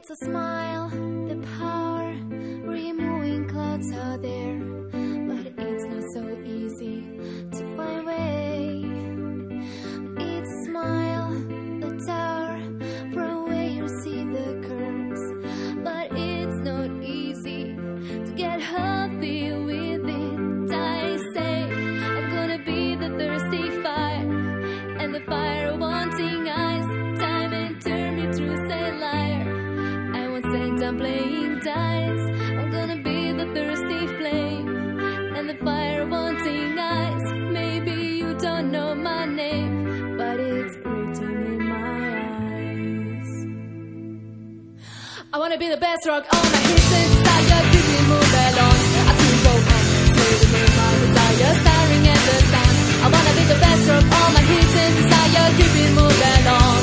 It's a smile, the power, removing clouds out there. But it's not so easy to find way. It's a smile, the tower, from where you see the curves. But it's not easy to get happy with it. I say I'm gonna be the thirsty fire, and the fire wanting eyes. Time and turn me through, say liar. I won't say I'm playing dice. I'm gonna be the thirsty flame, and the fire wanting eyes. Maybe you don't know my name, but it's written in my eyes. I wanna be the best rock on my hits and desire. Give me move along. I think go on, say the name of desire, staring at the sun. I wanna be the best rock on my hits and desire. Give me move along.